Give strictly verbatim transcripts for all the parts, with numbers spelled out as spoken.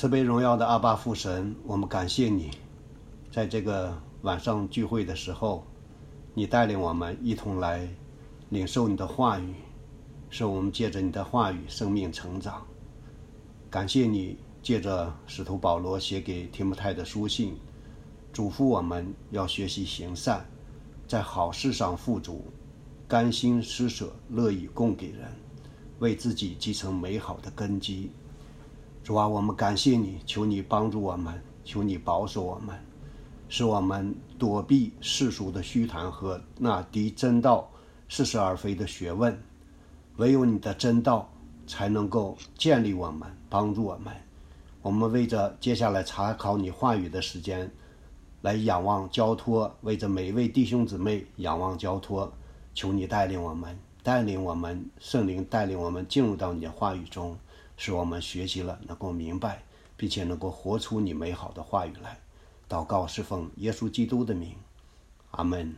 慈悲荣耀的阿爸父神，我们感谢你，在这个晚上聚会的时候，你带领我们一同来领受你的话语，使我们借着你的话语生命成长。感谢你借着使徒保罗写给提摩太的书信，嘱咐我们要学习行善，在好事上富足，甘心施舍，乐意供给人，为自己积成美好的根基。主啊，我们感谢你，求你帮助我们，求你保守我们，使我们躲避世俗的虚谈和那敌真道似是而非的学问。唯有你的真道才能够建立我们，帮助我们。我们为着接下来查考你话语的时间来仰望交托，为着每一位弟兄姊妹仰望交托，求你带领我们，带领我们，圣灵带领我们进入到你的话语中，使我们学习了能够明白，并且能够活出你美好的话语来。祷告是奉耶稣基督的名，阿们。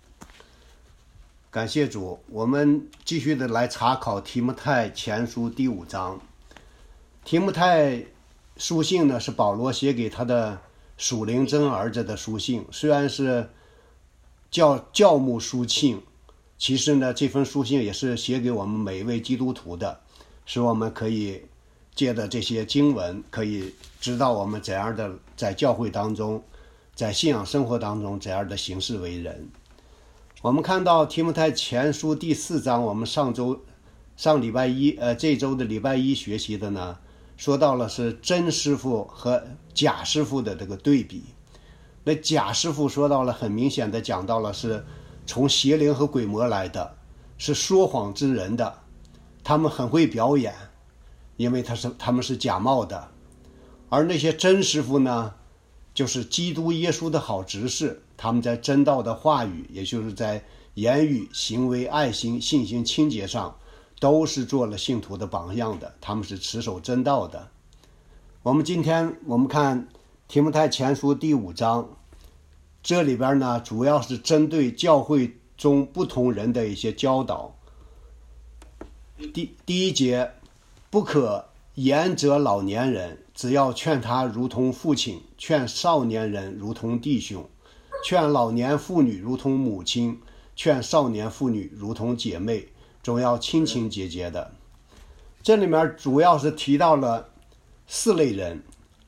感谢主，我们继续的来查考提摩太前书第五章。提摩太书信呢，是保罗写给他的属灵真儿子的书信，虽然是教教牧书信，其实呢这封书信也是写给我们每一位基督徒的，使我们可以借着这些经文，可以知道我们怎样的在教会当中，在信仰生活当中怎样的行事为人。我们看到提摩太前书第四章，我们上周上礼拜一呃这周的礼拜一学习的呢，说到了是真师傅和假师傅的这个对比。那假师傅说到了，很明显的讲到了是从邪灵和鬼魔来的，是说谎之人的，他们很会表演，因为他是他们是假冒的。而那些真师傅呢，就是基督耶稣的好执事，他们在真道的话语，也就是在言语、行为、爱心、信心、清洁上，都是做了信徒的榜样的，他们是持守真道的。我们今天我们看提摩太前书第五章，这里边呢主要是针对教会中不同人的一些教导。第第一节，不可言责老年人，只要劝他如同父亲，劝少年人如同弟兄，劝老年妇女如同母亲，劝少年妇女如同姐妹，总要亲亲节节的。这里面主要是提到了四类人：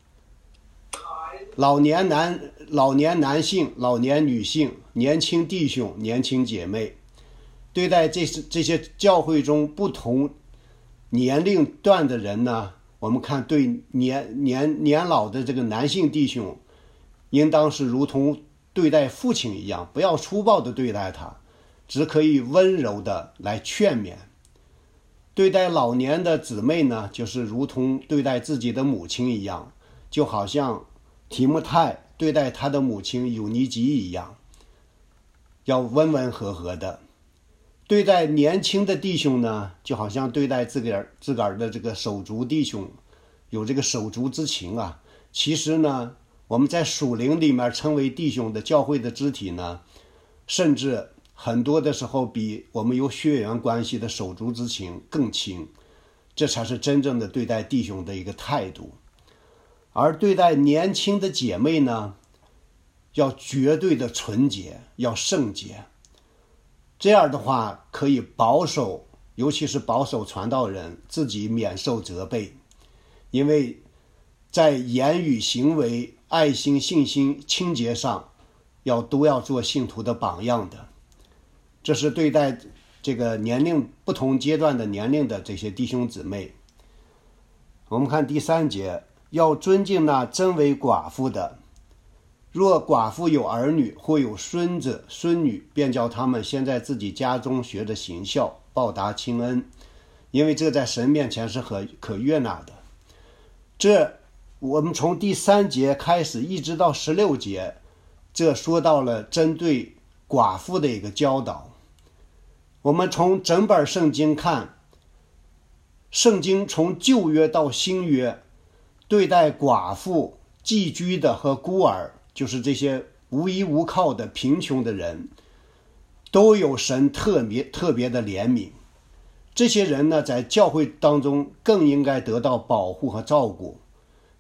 老年男、老年男性、老年女性、年轻弟兄、年轻姐妹。对待这这些教会中不同年龄段的人呢，我们看对年年年老的这个男性弟兄，应当是如同对待父亲一样，不要粗暴的对待他，只可以温柔的来劝勉。对待老年的姊妹呢，就是如同对待自己的母亲一样，就好像提摩太对待他的母亲友尼基一样，要温温和和的。对待年轻的弟兄呢，就好像对待自个儿自个儿的这个手足弟兄，有这个手足之情啊。其实呢，我们在属灵里面称为弟兄的教会的肢体呢，甚至很多的时候比我们有血缘关系的手足之情更亲，这才是真正的对待弟兄的一个态度。而对待年轻的姐妹呢，要绝对的纯洁，要圣洁。这样的话可以保守，尤其是保守传道人自己免受责备，因为在言语、行为、爱心、信心、清洁上要都要做信徒的榜样的。这是对待这个年龄不同阶段的年龄的这些弟兄姊妹。我们看第三节，要尊敬那真为寡妇的，若寡妇有儿女或有孙子孙女，便叫他们先在自己家中学着行孝，报答亲恩，因为这在神面前是可可悦纳的。这我们从第三节开始一直到十六节，这说到了针对寡妇的一个教导。我们从整本圣经看，圣经从旧约到新约，对待寡妇、寄居的和孤儿，就是这些无依无靠的贫穷的人，都有神特别特别的怜悯。这些人呢，在教会当中更应该得到保护和照顾。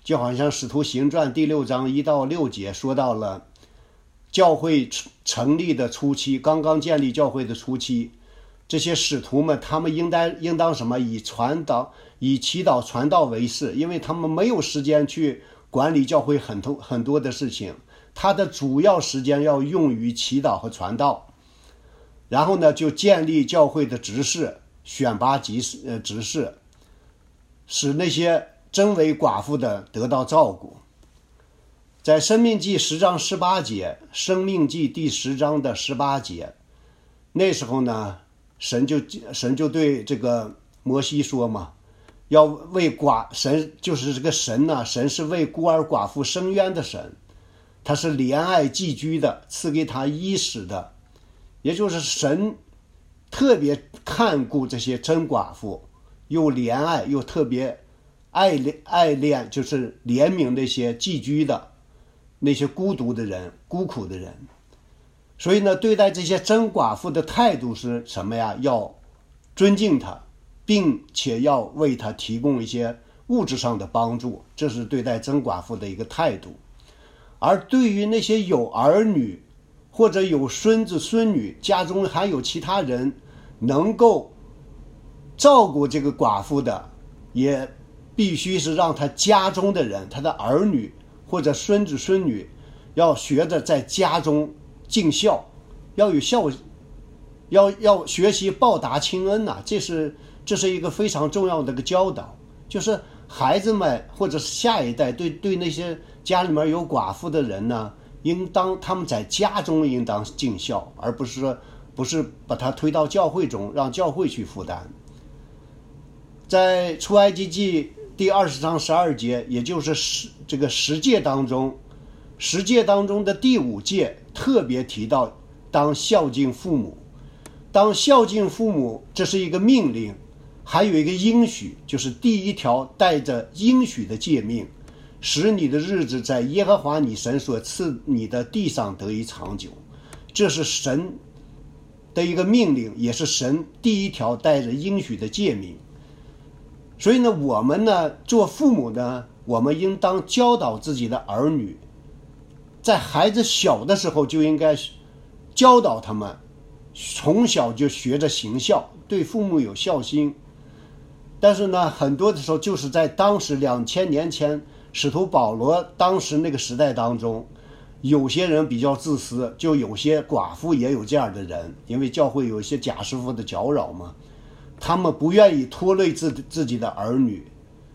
就好像《使徒行传》第六章一到六节说到了教会成立的初期，刚刚建立教会的初期，这些使徒们他们应当应当什么？以传道、以祈祷传道为事，因为他们没有时间去管理教会很多很多的事情，他的主要时间要用于祈祷和传道。然后呢，就建立教会的执事，选拔执事呃执事，使那些真为寡妇的得到照顾。在申命记十章十八节，申命记第十章的十八节，那时候呢，神就神就对这个摩西说嘛，要为寡神就是这个神呢、啊，神是为孤儿寡妇伸冤的神，他是怜爱寄居的，赐给他衣食的，也就是神特别看顾这些真寡妇，又怜爱又特别爱恋爱恋，就是怜悯那些寄居的。那些孤独的人，孤苦的人。所以呢，对待这些真寡妇的态度是什么呀？要尊敬她，并且要为她提供一些物质上的帮助，这是对待真寡妇的一个态度。而对于那些有儿女或者有孙子孙女，家中还有其他人能够照顾这个寡妇的，也必须是让他家中的人，他的儿女或者孙子孙女要学着在家中尽孝，要有孝，要要学习报答亲恩呐、啊，这是这是一个非常重要的一个教导，就是孩子们或者是下一代对对那些家里面有寡妇的人呢，应当他们在家中应当尽孝，而不是说不是把他推到教会中，让教会去负担。在出埃及记第二十章十二节，也就是十这个十诫当中，十诫当中的第五诫特别提到当孝敬父母。当孝敬父母，这是一个命令，还有一个应许，就是第一条带着应许的诫命，使你的日子在耶和华你神所赐你的地上得以长久。这是神的一个命令，也是神第一条带着应许的诫命。所以呢，我们呢做父母呢，我们应当教导自己的儿女，在孩子小的时候就应该教导他们，从小就学着行孝，对父母有孝心。但是呢，很多的时候就是在当时两千年前使徒保罗当时那个时代当中，有些人比较自私，就有些寡妇也有这样的人，因为教会有一些假师傅的搅扰嘛，他们不愿意拖累自自己的儿女，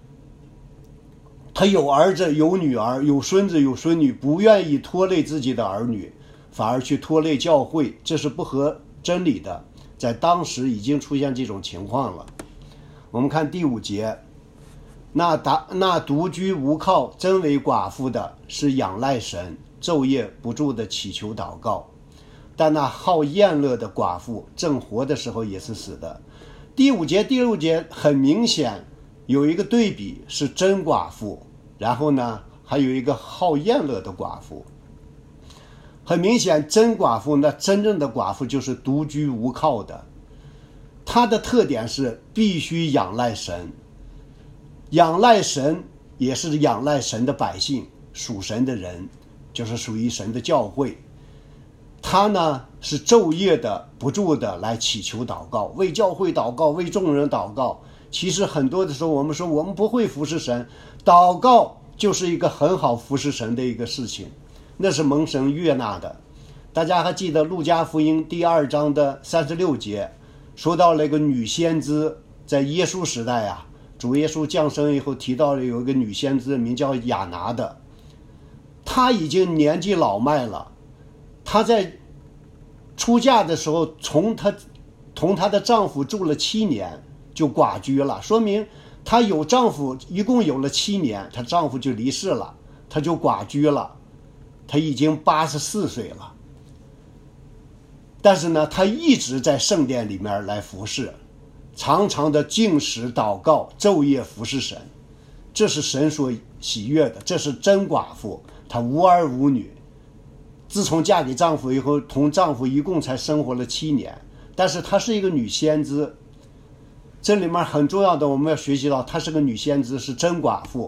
他有儿子有女儿有孙子有孙女，不愿意拖累自己的儿女，反而去拖累教会，这是不合真理的。在当时已经出现这种情况了。我们看第五节，那达那独居无靠真为寡妇的，是仰赖神，昼夜不住的祈求祷告，但那好宴乐的寡妇正活的时候也是死的。第五节第六节很明显有一个对比，是真寡妇，然后呢还有一个好宴乐的寡妇。很明显真寡妇，那真正的寡妇就是独居无靠的，她的特点是必须仰赖神，仰赖神也是仰赖神的百姓，属神的人，就是属于神的教会。他呢是昼夜的不住的来祈求祷告，为教会祷告，为众人祷告。其实很多的时候我们说我们不会服侍神，祷告就是一个很好服侍神的一个事情，那是蒙神悦纳的。大家还记得路加福音第二章的三十六节，说到了一个女先知，在耶稣时代啊，主耶稣降生以后提到了有一个女先知名叫亚拿的，她已经年纪老迈了，她在出嫁的时候从她同她的丈夫住了七年就寡居了，说明她有丈夫一共有了七年，她丈夫就离世了，她就寡居了，她已经八十四岁了。但是呢，她一直在圣殿里面来服侍，常常的禁食祷告，昼夜服侍神，这是神所喜悦的，这是真寡妇，她无儿无女，自从嫁给丈夫以后，同丈夫一共才生活了七年，但是她是一个女先知。这里面很重要的我们要学习到，她是个女先知，是真寡妇，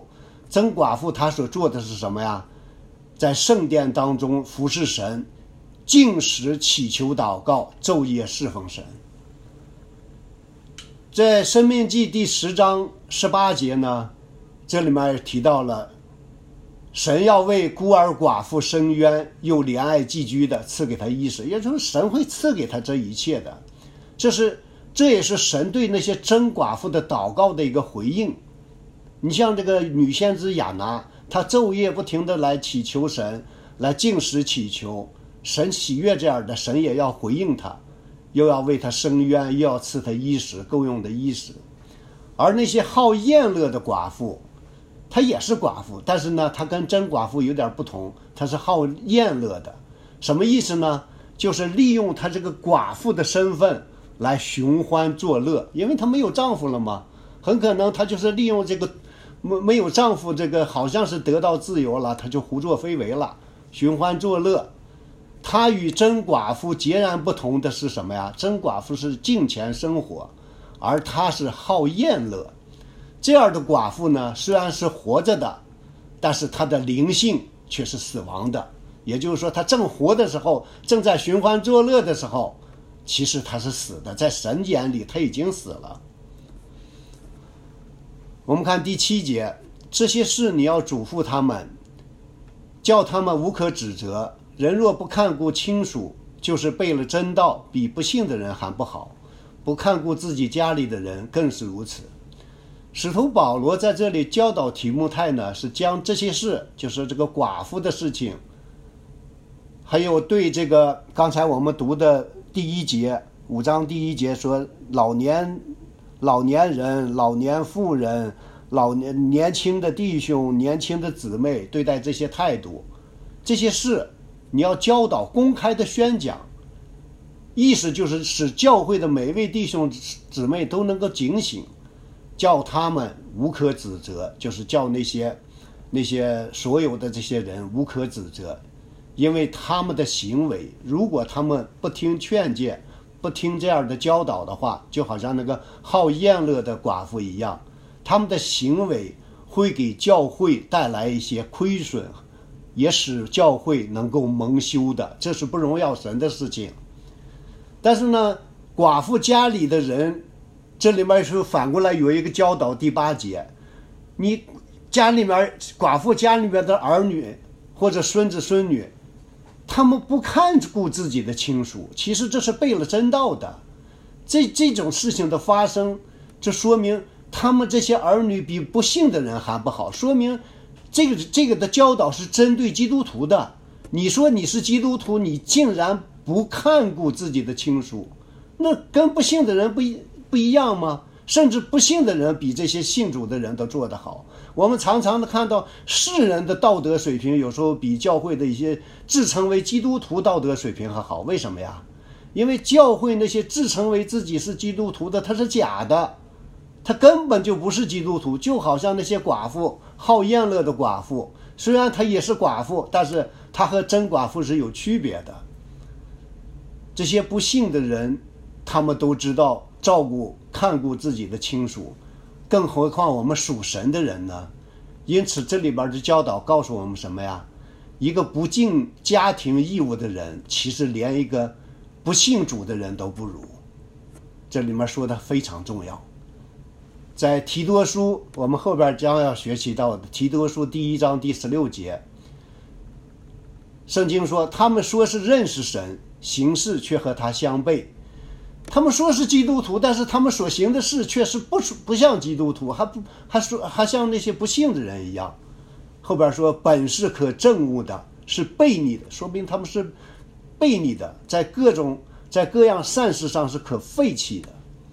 真寡妇她所做的是什么呀？在圣殿当中服侍神，禁食祈求祷告，昼夜侍奉神。在申命记第十章十八节呢，这里面提到了神要为孤儿寡妇伸冤，又怜爱寄居的，赐给他衣食，也就是神会赐给他这一切的。这是这也是神对那些真寡妇的祷告的一个回应。你像这个女先知亚拿，她昼夜不停的来祈求神，来禁食祈求神，喜悦这样的，神也要回应她，又要为她伸冤，又要赐她衣食，够用的衣食。而那些好宴乐的寡妇，她也是寡妇，但是呢，她跟真寡妇有点不同，她是好宴乐的。什么意思呢？就是利用她这个寡妇的身份来寻欢作乐，因为她没有丈夫了嘛，很可能她就是利用这个没没有丈夫，这个好像是得到自由了，她就胡作非为了，寻欢作乐。她与真寡妇截然不同的是什么呀？真寡妇是敬虔生活，而她是好宴乐。这样的寡妇呢，虽然是活着的，但是她的灵性却是死亡的。也就是说，她正活的时候，正在寻欢作乐的时候，其实她是死的，在神眼里她已经死了。我们看第七节，这些事你要嘱咐他们，叫他们无可指责。人若不看顾亲属，就是背了真道，比不信的人还不好。不看顾自己家里的人更是如此。使徒保罗在这里教导提摩太呢，是将这些事，就是这个寡妇的事情，还有对这个刚才我们读的第一节五章第一节说老年老年人、老年妇人、老年年轻的弟兄、年轻的姊妹对待这些态度，这些事你要教导，公开的宣讲，意思就是使教会的每位弟兄姊妹都能够警醒，叫他们无可指责，就是叫那些那些所有的这些人无可指责，因为他们的行为，如果他们不听劝诫，不听这样的教导的话，就好像那个好宴乐的寡妇一样，他们的行为会给教会带来一些亏损，也使教会能够蒙羞的，这是不荣耀神的事情。但是呢，寡妇家里的人，这里面是反过来有一个教导，第八节，你家里面寡妇家里面的儿女或者孙子孙女，他们不看顾自己的亲属，其实这是背了真道的。这这种事情的发生，这说明他们这些儿女比不信的人还不好，说明这个这个的教导是针对基督徒的。你说你是基督徒，你竟然不看顾自己的亲属，那跟不信的人不一不一样吗？甚至不信的人比这些信主的人都做得好。我们常常的看到世人的道德水平有时候比教会的一些自称为基督徒道德水平还好，为什么呀？因为教会那些自称为自己是基督徒的，他是假的，他根本就不是基督徒。就好像那些寡妇，好宴乐的寡妇，虽然她也是寡妇，但是她和真寡妇是有区别的。这些不信的人，他们都知道照顾看顾自己的亲属，更何况我们属神的人呢？因此这里边的教导告诉我们什么呀？一个不尽家庭义务的人，其实连一个不信主的人都不如。这里面说的非常重要。在提多书，我们后边将要学习到的提多书第一章第十六节，圣经说他们说是认识神，行事却和他相悖。他们说是基督徒，但是他们所行的事却是不不像基督徒，还不还说还像那些不信的人一样。后边说本是可憎恶的，是悖逆的，说明他们是悖逆的，在各种在各样善事上是可废弃的。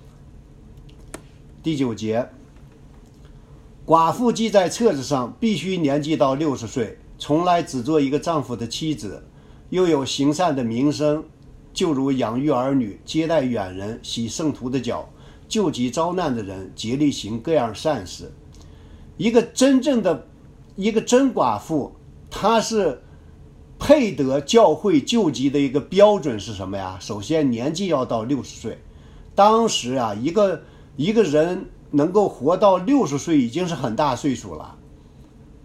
第九节，寡妇记在册子上，必须年纪到六十岁，从来只做一个丈夫的妻子，又有行善的名声，就如养育儿女、接待远人、洗圣徒的脚、救济遭难的人，竭力行各样善事。一个真正的一个真寡妇，她是配得教会救济的一个标准是什么呀？首先年纪要到六十岁。当时啊，一个一个人能够活到六十岁已经是很大岁数了。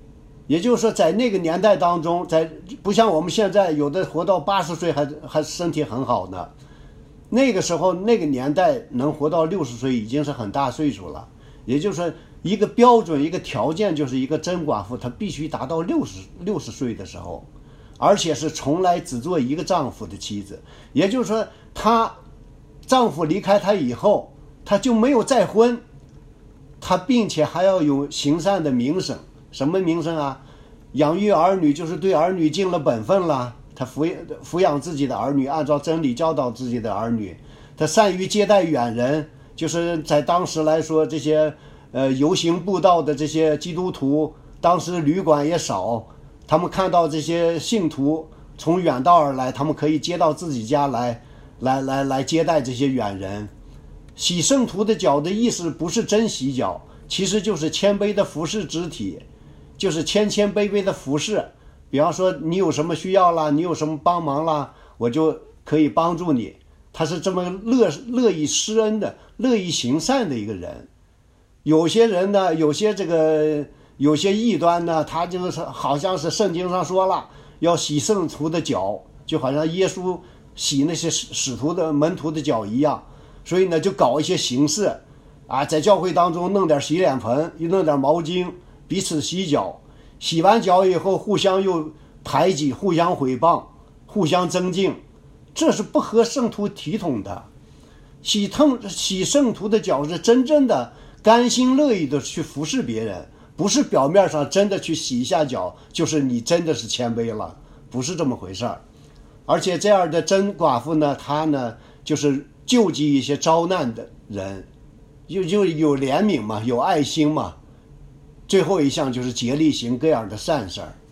也就是说，在那个年代当中，在不像我们现在有的活到八十岁还还身体很好呢，那个时候那个年代能活到六十岁已经是很大岁数了。也就是说，一个标准一个条件就是一个真寡妇她必须达到六十六十岁的时候，而且是从来只做一个丈夫的妻子。也就是说，她丈夫离开她以后，她就没有再婚，她并且还要有行善的名声。什么名声啊？养育儿女，就是对儿女尽了本分了。他抚抚养自己的儿女，按照真理教导自己的儿女。他善于接待远人，就是在当时来说，这些呃游行布道的这些基督徒，当时旅馆也少，他们看到这些信徒从远道而来，他们可以接到自己家来，来来来接待这些远人。洗圣徒的脚的意思不是真洗脚，其实就是谦卑的服侍肢体。就是谦谦卑卑的服侍，比方说你有什么需要啦，你有什么帮忙啦，我就可以帮助你。他是这么乐乐意施恩的，乐意行善的一个人。有些人呢，有些这个有些异端呢，他就是好像是圣经上说了要洗圣徒的脚，就好像耶稣洗那些使徒的门徒的脚一样，所以呢就搞一些形式啊，在教会当中弄点洗脸盆，又弄点毛巾，彼此洗脚，洗完脚以后互相又排挤，互相毁谤，互相争竞，这是不合圣徒体统的。洗圣洗圣徒的脚是真正的甘心乐意的去服侍别人，不是表面上真的去洗一下脚，就是你真的是谦卑了，不是这么回事儿。而且这样的真寡妇呢，她呢就是救济一些遭难的人，就就有怜悯嘛，有爱心嘛。最后一项就是竭力行各样的善事儿。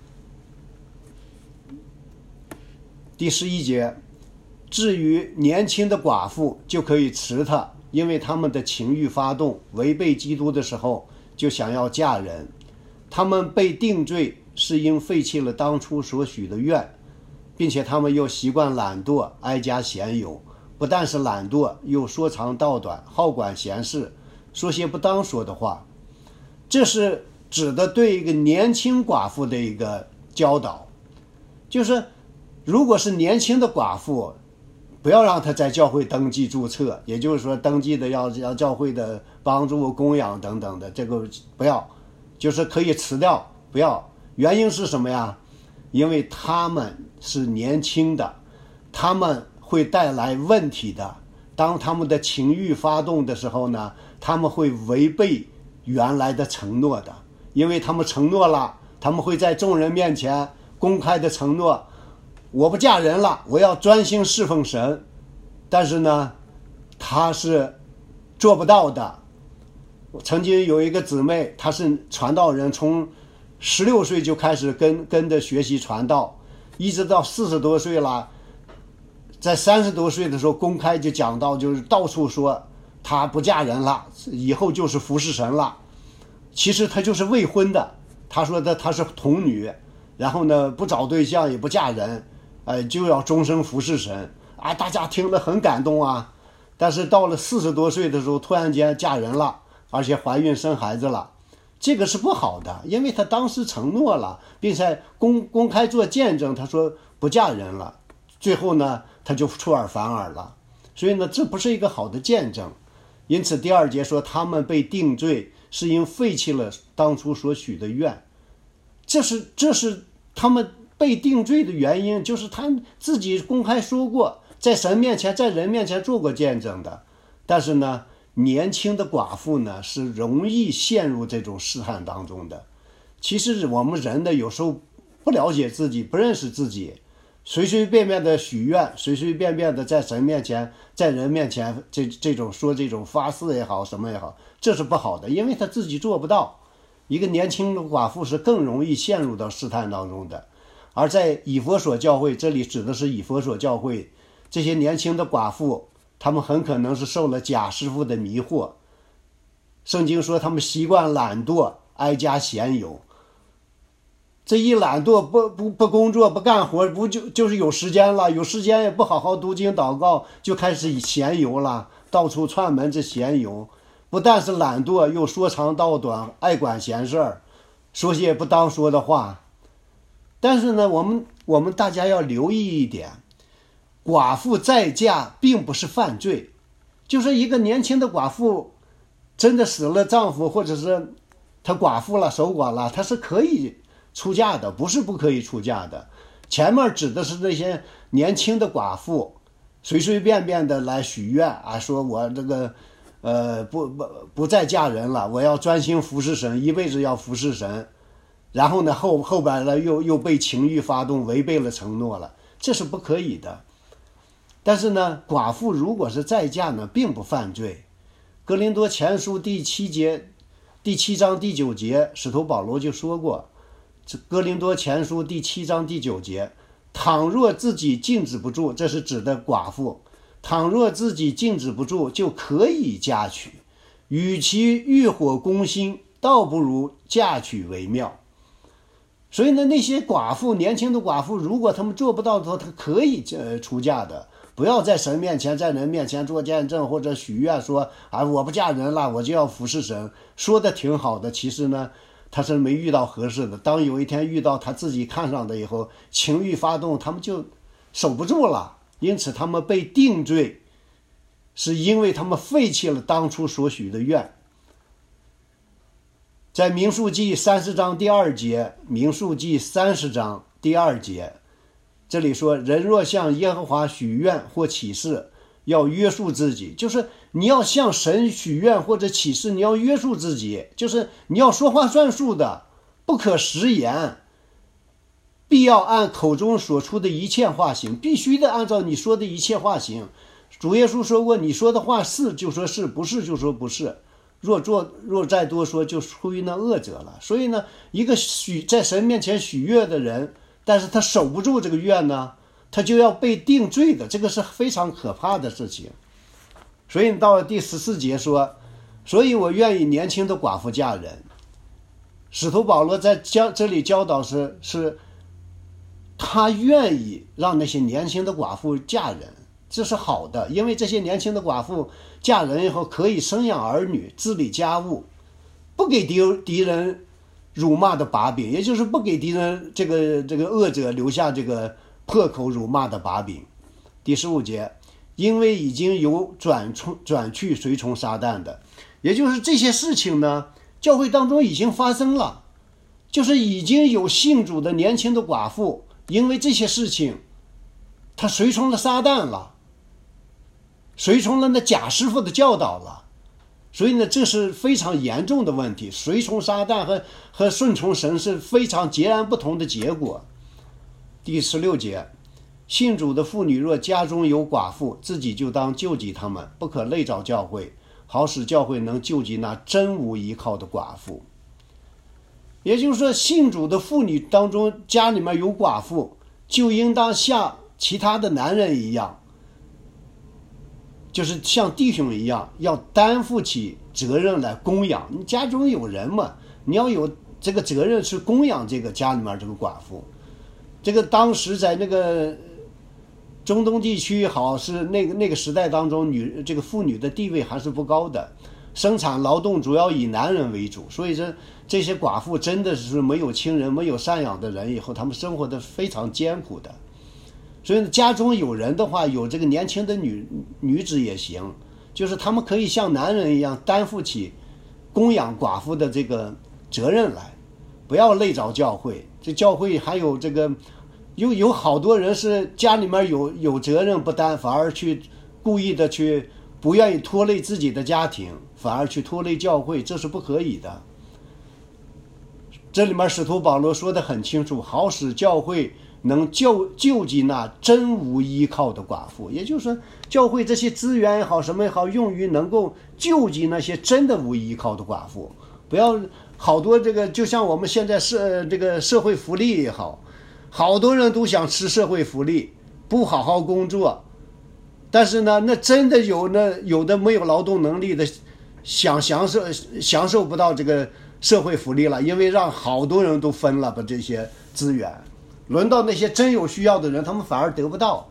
第十一节，至于年轻的寡妇就可以辞她，因为他们的情欲发动，违背基督的时候就想要嫁人。他们被定罪是因废弃了当初所许的愿，并且他们又习惯懒惰，哀家闲游。不但是懒惰，又说长道短，好管闲事，说些不当说的话。这是指的对一个年轻寡妇的一个教导，就是如果是年轻的寡妇，不要让她在教会登记注册，也就是说登记的要要教会的帮助供养等等的，这个不要，就是可以辞掉，不要。原因是什么呀？因为他们是年轻的，他们会带来问题的。当他们的情欲发动的时候呢，他们会违背原来的承诺的，因为他们承诺了，他们会在众人面前公开的承诺，我不嫁人了，我要专心侍奉神。但是呢，他是做不到的。我曾经有一个姊妹，她是传道人，从十六岁就开始跟跟着学习传道，一直到四十多岁了，在三十多岁的时候公开就讲到，就是到处说她不嫁人了，以后就是服侍神了。其实她就是未婚的，她说的她是童女，然后呢不找对象也不嫁人，呃就要终生服侍神啊！大家听得很感动啊。但是到了四十多岁的时候，突然间嫁人了，而且怀孕生孩子了，这个是不好的，因为她当时承诺了，并且公公开做见证，她说不嫁人了，最后呢她就出尔反尔了，所以呢这不是一个好的见证。因此第二节说他们被定罪是因废弃了当初所许的愿，这是这是他们被定罪的原因，就是他们自己公开说过，在神面前在人面前做过见证的。但是呢年轻的寡妇呢是容易陷入这种试探当中的。其实我们人呢有时候不了解自己，不认识自己，随随便便的许愿，随随便便的在神面前在人面前这这种说这种发誓也好什么也好，这是不好的，因为他自己做不到。一个年轻的寡妇是更容易陷入到试探当中的。而在以弗所教会，这里指的是以弗所教会，这些年轻的寡妇他们很可能是受了假师傅的迷惑。圣经说他们习惯懒惰，哀家闲游。这一懒惰，不不不工作不干活，不就就是有时间了，有时间也不好好读经祷告，就开始闲游了，到处串门子闲游。不但是懒惰，又说长道短，爱管闲事儿。 说些不当说的话。但是呢，我们我们大家要留意一点，寡妇再嫁并不是犯罪，就是一个年轻的寡妇真的死了丈夫，或者是她寡妇了守寡了，她是可以出嫁的，不是不可以出嫁的。前面指的是那些年轻的寡妇随随便便的来许愿啊，说我这个呃不不不再嫁人了，我要专心服侍神，一辈子要服侍神。然后呢，后后边呢又又被情欲发动，违背了承诺了，这是不可以的。但是呢，寡妇如果是再嫁呢，并不犯罪。哥林多前书第七节、第七章第九节，使徒保罗就说过，哥林多前书第七章第九节，倘若自己禁止不住，这是指的寡妇，倘若自己禁止不住，就可以嫁娶，与其欲火攻心，倒不如嫁娶为妙。所以呢，那些寡妇，年轻的寡妇，如果他们做不到的话，他可以呃出嫁的。不要在神面前，在人面前做见证或者许愿说啊，我不嫁人了，我就要服侍神，说的挺好的。其实呢，他是没遇到合适的。当有一天遇到他自己看上的以后，情欲发动，他们就守不住了。因此，他们被定罪，是因为他们废弃了当初所许的愿。在民数记三十章第二节，民数记三十章第二节，这里说，人若向耶和华许愿或起誓，要约束自己，就是你要向神许愿或者起誓，你要约束自己，就是你要说话算数的，不可食言，必要按口中所出的一切话行，必须的按照你说的一切话行。主耶稣说过，你说的话是就说是，不是就说不是，若做若再多说，就出于那恶者了。所以呢，一个许在神面前许愿的人，但是他守不住这个愿呢，他就要被定罪的，这个是非常可怕的事情。所以到了第十四节说，所以我愿意年轻的寡妇嫁人。使徒保罗在教这里教导是是，他愿意让那些年轻的寡妇嫁人，这是好的，因为这些年轻的寡妇嫁人以后可以生养儿女，治理家务，不给敌敌人辱骂的把柄，也就是不给敌人这个这个恶者留下这个破口辱骂的把柄。第十五节，因为已经有转出转去随从撒旦的，也就是这些事情呢，教会当中已经发生了，就是已经有信主的年轻的寡妇，因为这些事情，他随从了撒旦了，随从了那假师傅的教导了。所以呢，这是非常严重的问题。随从撒旦和和顺从神是非常截然不同的结果。第十六节，信主的妇女若家中有寡妇，自己就当救济他们，不可累着教会，好使教会能救济那真无依靠的寡妇。也就是说，信主的妇女当中，家里面有寡妇，就应当像其他的男人一样，就是像弟兄一样，要担负起责任来供养。你家中有人嘛，你要有这个责任去供养这个家里面这个寡妇。这个当时在那个中东地区好，是那个那个时代当中，女这个妇女的地位还是不高的，生产劳动主要以男人为主，所以这这些寡妇真的是没有亲人、没有赡养的人以后，他们生活的非常艰苦的。所以家中有人的话，有这个年轻的女女子也行，就是他们可以像男人一样担负起供养寡妇的这个责任来，不要累着教会。这教会还有这个有有好多人是家里面有有责任不担，反而去故意的去不愿意拖累自己的家庭，反而去拖累教会，这是不可以的。这里面使徒保罗说得很清楚，好使教会能救救济那真无依靠的寡妇，也就是说，教会这些资源也好，什么也好，用于能够救济那些真的无依靠的寡妇。不要好多这个，就像我们现在社这个社会福利也好，好多人都想吃社会福利，不好好工作，但是呢，那真的有那有的没有劳动能力的，想享受享受不到这个社会福利了，因为让好多人都分了把这些资源。轮到那些真有需要的人，他们反而得不到。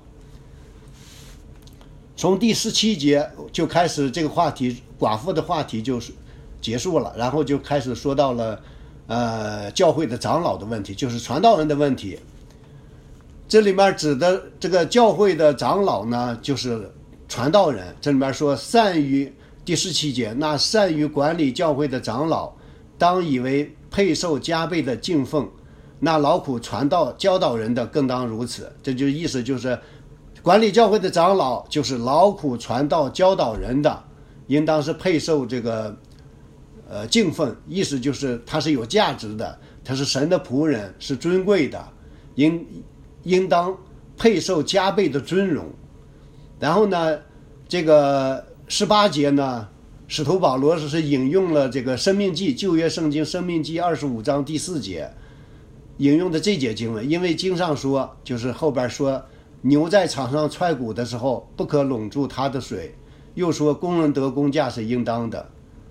从第十七节就开始这个话题，寡妇的话题就是结束了，然后就开始说到了， 呃教会的长老的问题，就是传道人的问题。这里面指的这个教会的长老呢，就是传道人。这里面说善于第十七节，那善于管理教会的长老，当以为配受加倍的敬奉；那劳苦传道教导人的，更当如此。这就意思就是，管理教会的长老就是劳苦传道教导人的，应当是配受这个呃敬奉，意思就是他是有价值的，他是神的仆人，是尊贵的，应应当配受加倍的尊荣。然后呢，这个十八节呢，使徒保罗是引用了这个申命记，旧约圣经申命记二十五章第四节引用的这节经文。因为经上说，就是后边说，牛在场上踹骨的时候，不可拢住它的水，又说工人得工价是应当的。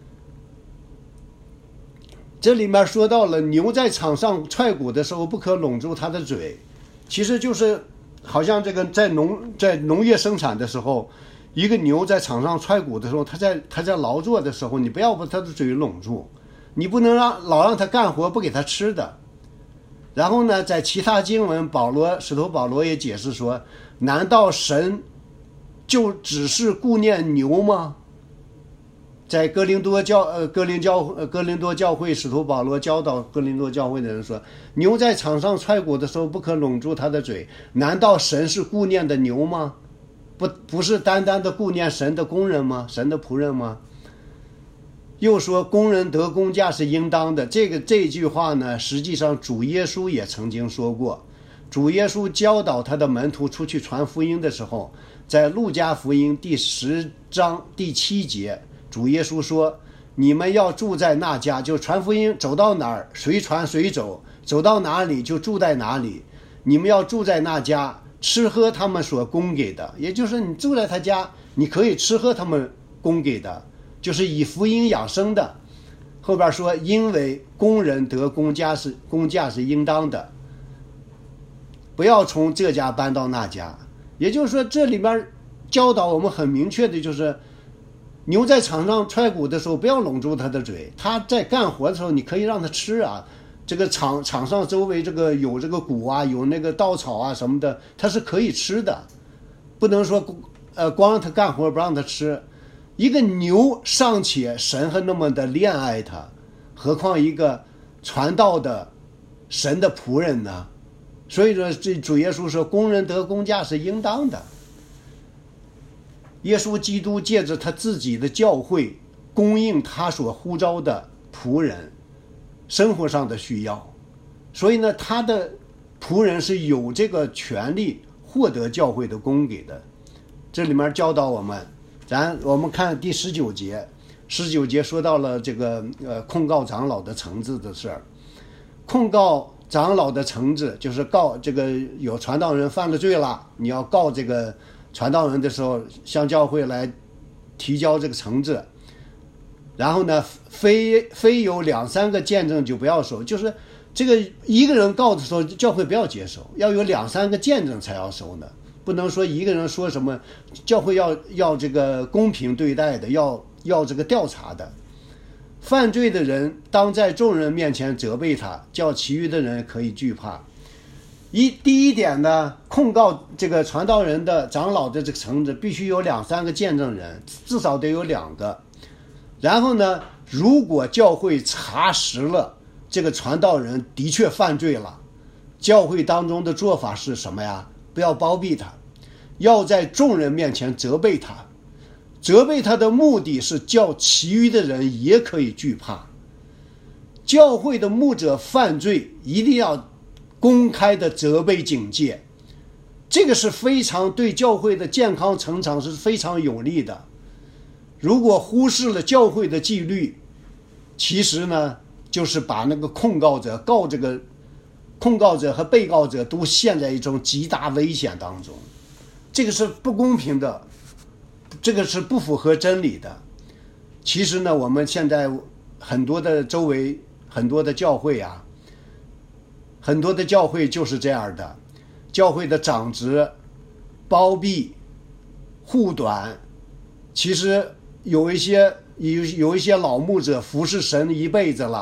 这里面说到了牛在场上踹骨的时候，不可拢住它的嘴，其实就是好像这个在农在农业生产的时候，一个牛在场上踹骨的时候，它在它在劳作的时候，你不要把它的嘴拢住，你不能让老让它干活不给它吃的。然后呢，在其他经文，保罗使徒保罗也解释说，难道神就只是顾念牛吗？在哥林多教呃哥林教呃哥林多教会，使徒保罗教导哥林多教会的人说，牛在场上踹骨的时候不可拢住它的嘴，难道神是顾念的牛吗？不不是单单的顾念神的工人吗？神的仆人吗？又说工人得工价是应当的，这个这句话呢，实际上主耶稣也曾经说过。主耶稣教导他的门徒出去传福音的时候，在路加福音第十章第七节，主耶稣说，你们要住在那家，就传福音走到哪儿随传随走，走到哪里就住在哪里，你们要住在那家，吃喝他们所供给的，也就是你住在他家，你可以吃喝他们供给的，就是以福音养生的。后边说，因为工人得工价是工价是应当的，不要从这家搬到那家。也就是说，这里面教导我们很明确的就是，牛在场上踹骨的时候，不要拢住它的嘴。它在干活的时候，你可以让它吃啊。这个场场上周围这个有这个谷啊，有那个稻草啊什么的，它是可以吃的，不能说呃光让它干活不让它吃。一个牛尚且神还那么的恋爱它，何况一个传道的神的仆人呢？所以说，这主耶稣说，工人得工价是应当的。耶稣基督借着他自己的教会，供应他所呼召的仆人生活上的需要，所以呢，他的仆人是有这个权利获得教会的供给的。这里面教导我们，咱我们看第十九节，十九节说到了这个呃控告长老的惩治的事儿。控告长老的惩治就是告这个有传道人犯了罪了，你要告这个传道人的时候，向教会来提交这个惩治。然后呢，非非有两三个见证就不要收，就是这个一个人告的时候，教会不要接受，要有两三个见证才要收呢。不能说一个人说什么，教会要要这个公平对待的，要要这个调查的。犯罪的人当在众人面前责备他，叫其余的人可以惧怕。一第一点呢，控告这个传道人的长老的这个惩治必须有两三个见证人，至少得有两个。然后呢，如果教会查实了这个传道人的确犯罪了，教会当中的做法是什么呀？不要包庇他，要在众人面前责备他。责备他的目的是叫其余的人也可以惧怕。教会的牧者犯罪，一定要公开的责备警戒，这个是非常对教会的健康成长是非常有利的。如果忽视了教会的纪律，其实呢，就是把那个控告者告这个控告者和被告者都陷在一种极大危险当中，这个是不公平的，这个是不符合真理的。其实呢，我们现在很多的周围很多的教会啊，很多的教会就是这样的，教会的长执、包庇、护短。其实有一些有有一些老牧者服侍神一辈子了，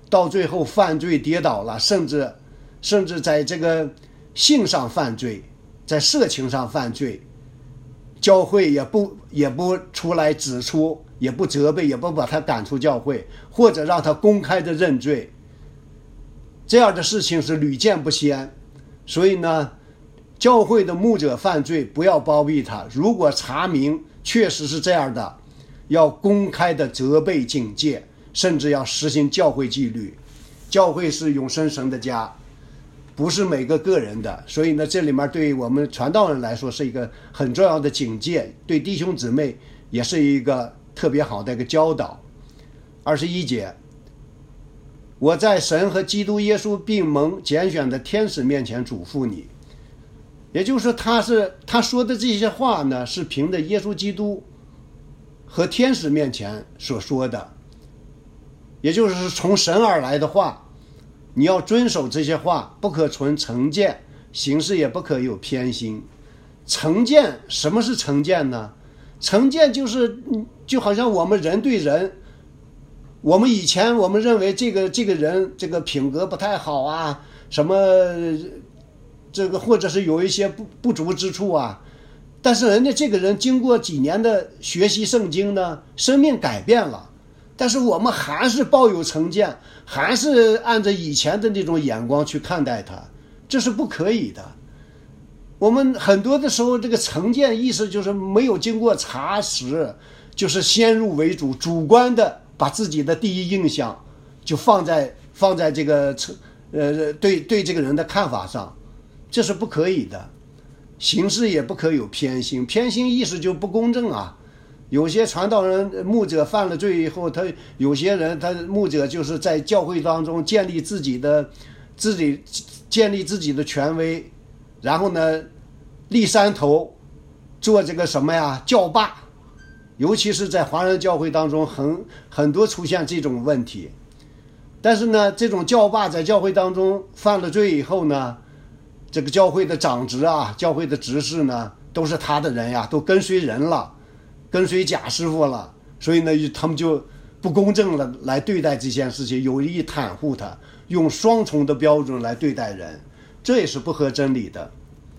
到最后犯罪跌倒了，甚至甚至在这个性上犯罪，在色情上犯罪，教会也不也不出来指出，也不责备，也不把他赶出教会，或者让他公开的认罪，这样的事情是屡见不鲜。所以呢，教会的牧者犯罪，不要包庇他，如果查明确实是这样的，要公开的责备警戒，甚至要实行教会纪律。教会是永生神的家，不是每个个人的，所以呢，这里面对我们传道人来说是一个很重要的警戒，对弟兄姊妹也是一个特别好的一个教导。二十一节，我在神和基督耶稣并蒙拣选的天使面前嘱咐你，也就是说，他是他说的这些话呢，是凭着耶稣基督和天使面前所说的，也就是从神而来的话。你要遵守这些话，不可存成见，行事也不可有偏心。成见，什么是成见呢？成见就是就好像我们人对人，我们以前我们认为这个这个人这个品格不太好啊，什么这个或者是有一些不不足之处啊，但是人家这个人经过几年的学习圣经呢，生命改变了，但是我们还是抱有成见，还是按照以前的那种眼光去看待他，这是不可以的。我们很多的时候这个成见意识就是没有经过查实，就是先入为主，主观的把自己的第一印象就放在放在这个呃对对这个人的看法上，这是不可以的。行事也不可有偏心，偏心意识就不公正啊。有些传道人牧者犯了罪以后，他有些人他牧者就是在教会当中建立自己的自己建立自己的权威，然后呢立山头做这个什么呀教霸，尤其是在华人教会当中很很多出现这种问题。但是呢，这种教霸在教会当中犯了罪以后呢，这个教会的长执啊，教会的执事呢，都是他的人呀，都跟随人了，跟随假师傅了，所以呢，他们就不公正了来对待这件事情，有意袒护他，用双重的标准来对待人，这也是不合真理的。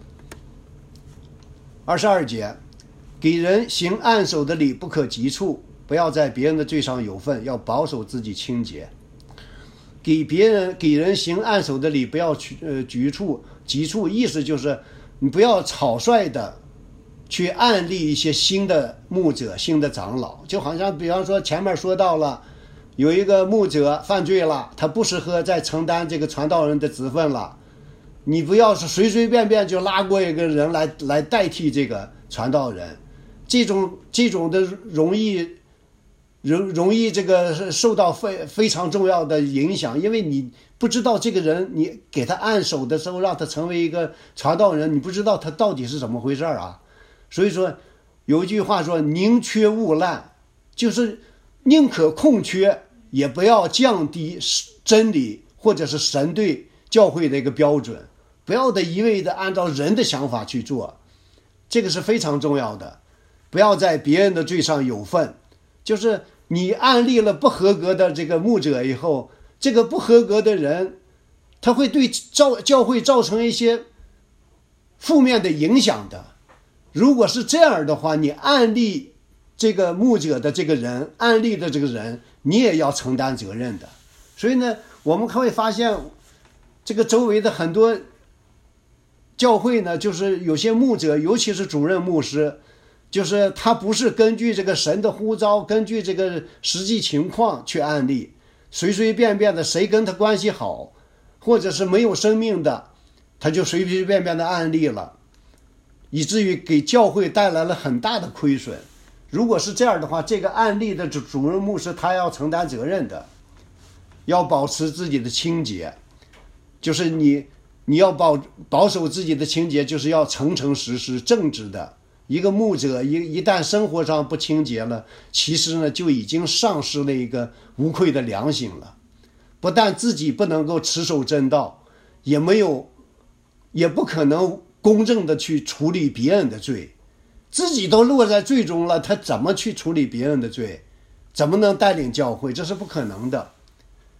二十二节，给人行按手的礼不可急促，不要在别人的罪上有份，要保守自己清洁。给别人给人行按手的礼不要去呃局促急促，意思就是你不要草率的去按立一些新的牧者、新的长老，就好像比方说前面说到了，有一个牧者犯罪了，他不适合再承担这个传道人的职分了，你不要是随随便便就拉过一个人来来代替这个传道人，这种这种的容易容容易这个受到非非常重要的影响，因为你不知道这个人，你给他按手的时候让他成为一个传道人，你不知道他到底是怎么回事啊。所以说有一句话说宁缺毋滥，就是宁可空缺也不要降低真理或者是神对教会的一个标准，不要的一味的按照人的想法去做，这个是非常重要的。不要在别人的罪上有份，就是你按立了不合格的这个牧者以后，这个不合格的人他会对教教会造成一些负面的影响的。如果是这样的话，你按立这个牧者的这个人，按立的这个人，你也要承担责任的。所以呢，我们会发现这个周围的很多教会呢，就是有些牧者，尤其是主任牧师，就是他不是根据这个神的呼召，根据这个实际情况去按立，随随便便的谁跟他关系好，或者是没有生命的，他就随随便便的按立了，以至于给教会带来了很大的亏损。如果是这样的话，这个按立的主任牧师他要承担责任的，要保持自己的清洁，就是你你要保保守自己的清洁，就是要诚诚实实正直的。一个牧者一一旦生活上不清洁了，其实呢就已经丧失了一个无愧的良心了，不但自己不能够持守真道，也没有也不可能公正的去处理别人的罪，自己都落在罪中了，他怎么去处理别人的罪，怎么能带领教会，这是不可能的。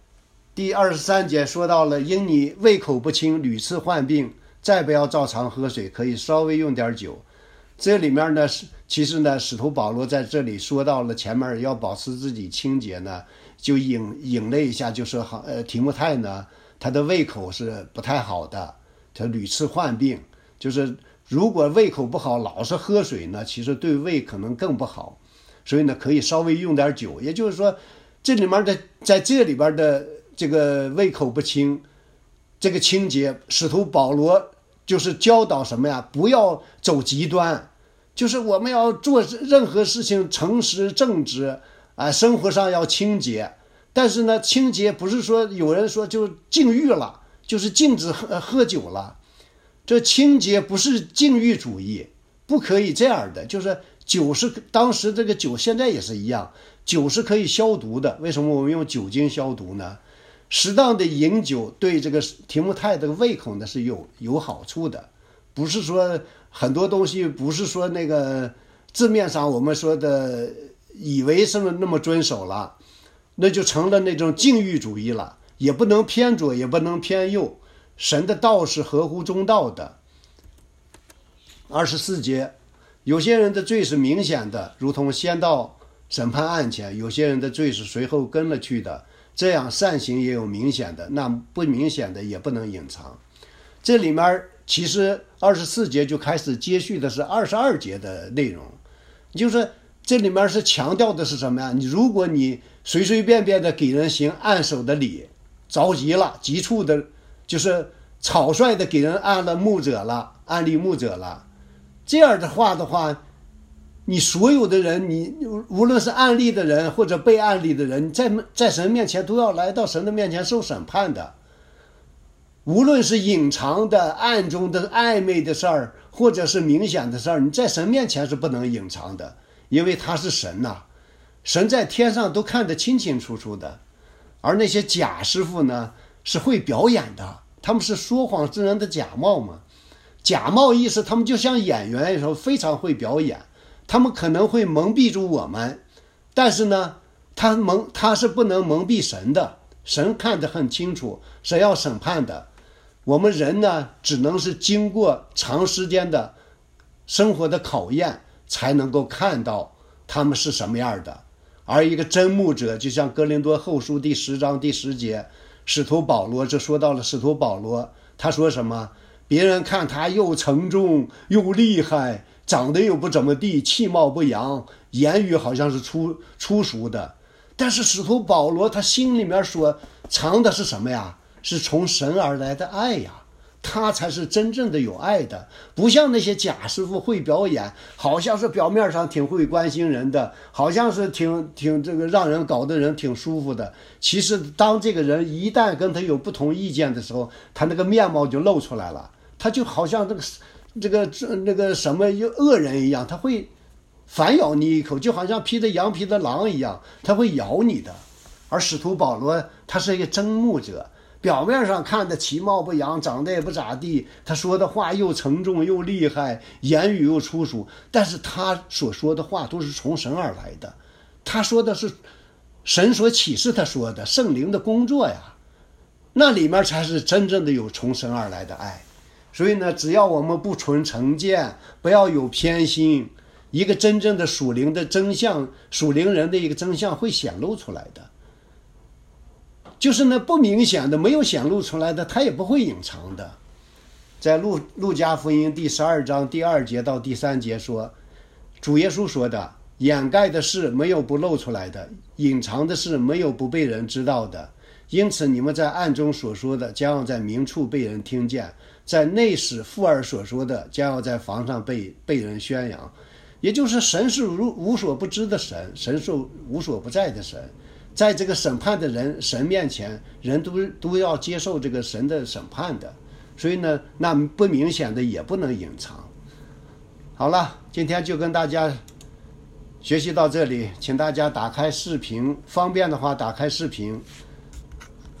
第二十三节说到了，因你胃口不清，屡次患病，再不要照常喝水，可以稍微用点酒。这里面呢，其实呢，使徒保罗在这里说到了前面要保持自己清洁呢，就引引了一下，就说好，呃，提摩太呢，他的胃口是不太好的，他屡次患病，就是如果胃口不好，老是喝水呢，其实对胃可能更不好，所以呢，可以稍微用点酒。也就是说，这里面的在这里边的这个胃口不清，这个清洁，使徒保罗就是教导什么呀？不要走极端。就是我们要做任何事情诚实正直啊，生活上要清洁。但是呢，清洁不是说有人说就禁欲了，就是禁止喝喝酒了。这清洁不是禁欲主义，不可以这样的。就是酒是当时这个酒，现在也是一样，酒是可以消毒的。为什么我们用酒精消毒呢？适当的饮酒对这个提摩太的胃口呢是有有好处的，不是说。很多东西不是说那个字面上我们说的以为是那么遵守了，那就成了那种禁欲主义了，也不能偏左也不能偏右，神的道是合乎中道的。二十四节，有些人的罪是明显的，如同先到审判案前，有些人的罪是随后跟了去的，这样善行也有明显的，那不明显的也不能隐藏。这里面其实二十四节就开始接续的是二十二节的内容，就是这里面是强调的是什么呀？你如果你随随便便的给人行按手的礼，着急了急促的，就是草率的给人按了牧者了，按立牧者了，这样的话的话，你所有的人，你无论是按立的人或者被按立的人，在在神面前都要来到神的面前受审判的。无论是隐藏的、暗中的、暧昧的事儿，或者是明显的事儿，你在神面前是不能隐藏的，因为他是神呐、啊，神在天上都看得清清楚楚的。而那些假师傅呢，是会表演的，他们是说谎之人的假冒嘛。假冒意思，他们就像演员一样，非常会表演，他们可能会蒙蔽住我们，但是呢，他蒙他是不能蒙蔽神的，神看得很清楚，神要审判的。我们人呢，只能是经过长时间的生活的考验，才能够看到他们是什么样的。而一个真牧者，就像哥林多后书第十章第十节，使徒保罗就说到了使徒保罗，他说什么？别人看他又沉重又厉害，长得又不怎么地，气貌不扬，言语好像是粗粗俗的。但是使徒保罗他心里面所藏的是什么呀？是从神而来的爱呀，他才是真正的有爱的，不像那些假师傅会表演，好像是表面上挺会关心人的，好像是挺挺这个让人搞得人挺舒服的。其实当这个人一旦跟他有不同意见的时候，他那个面貌就露出来了，他就好像这个这个那个什么恶人一样，他会反咬你一口，就好像披着羊皮的狼一样，他会咬你的。而使徒保罗他是一个真牧者，表面上看的其貌不扬，长得也不咋地，他说的话又沉重又厉害，言语又粗俗，但是他所说的话都是从神而来的，他说的是神所启示他说的圣灵的工作呀，那里面才是真正的有从神而来的爱。所以呢，只要我们不存成见，不要有偏心，一个真正的属灵的真相，属灵人的一个真相会显露出来的。就是那不明显的，没有显露出来的，他也不会隐藏的。在路路加福音第十二章第二节到第三节说，主耶稣说的，掩盖的事没有不露出来的，隐藏的事没有不被人知道的。因此你们在暗中所说的，将要在明处被人听见；在内室附耳所说的，将要在房上被被人宣扬。也就是神是无所不知的神，神是无所不在的神。在这个审判的人神面前，人都都要接受这个神的审判的，所以呢，那不明显的也不能隐藏。好了，今天就跟大家学习到这里，请大家打开视频，方便的话打开视频，